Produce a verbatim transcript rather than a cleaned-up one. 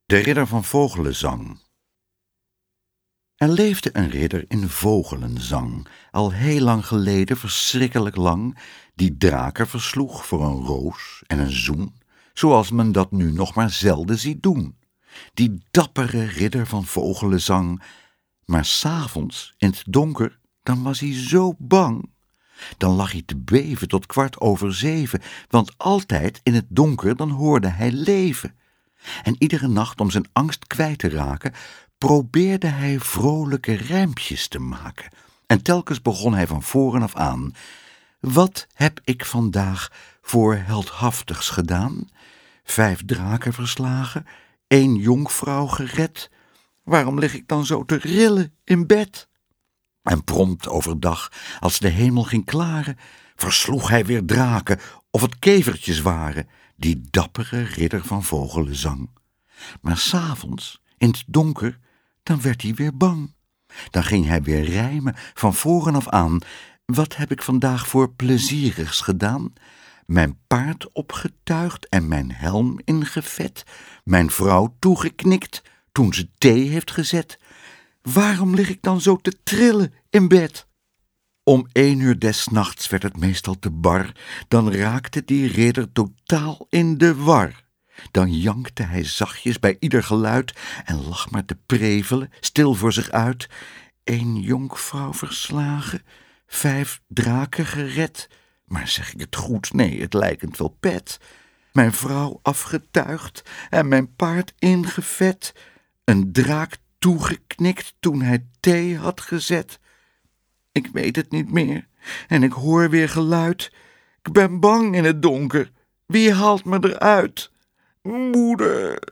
De ridder van Vogelenzang. Er leefde een ridder in Vogelenzang, al heel lang geleden, verschrikkelijk lang, die draken versloeg voor een roos en een zoen, zoals men dat nu nog maar zelden ziet doen. Die dappere ridder van Vogelenzang, maar 's avonds in het donker, dan was hij zo bang. Dan lag hij te beven tot kwart over zeven, want altijd in het donker dan hoorde hij leven. En iedere nacht, om zijn angst kwijt te raken, probeerde hij vrolijke rijmpjes te maken. En telkens begon hij van voren af aan. Wat heb ik vandaag voor heldhaftigs gedaan? Vijf draken verslagen, één jonkvrouw gered. Waarom lig ik dan zo te rillen in bed? En prompt overdag, als de hemel ging klaren, versloeg hij weer draken, of het kevertjes waren, die dappere ridder van Vogelenzang. Maar 's avonds, in het donker, dan werd hij weer bang. Dan ging hij weer rijmen, van voren af aan. Wat heb ik vandaag voor plezierigs gedaan? Mijn paard opgetuigd en mijn helm ingevet, mijn vrouw toegeknikt toen ze thee heeft gezet. Waarom lig ik dan zo te trillen in bed? Om één uur des nachts werd het meestal te bar, dan raakte die ridder totaal in de war. Dan jankte hij zachtjes bij ieder geluid en lag maar te prevelen, stil voor zich uit. Eén jonkvrouw verslagen, vijf draken gered. Maar zeg ik het goed? Nee, het lijkend wel pet. Mijn vrouw afgetuigd en mijn paard ingevet. Een draak toegeknikt toen hij thee had gezet. Ik weet het niet meer en ik hoor weer geluid. Ik ben bang in het donker. Wie haalt me eruit? Moeder!